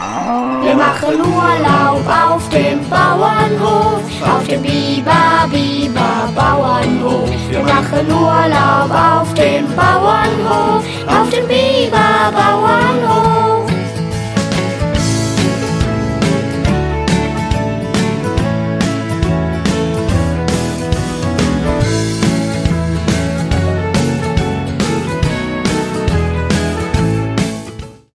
Wir machen Urlaub auf dem Bauernhof, auf dem Biber, Biber Bauernhof. Wir machen Urlaub auf dem Bauernhof, auf dem Biber Bauernhof.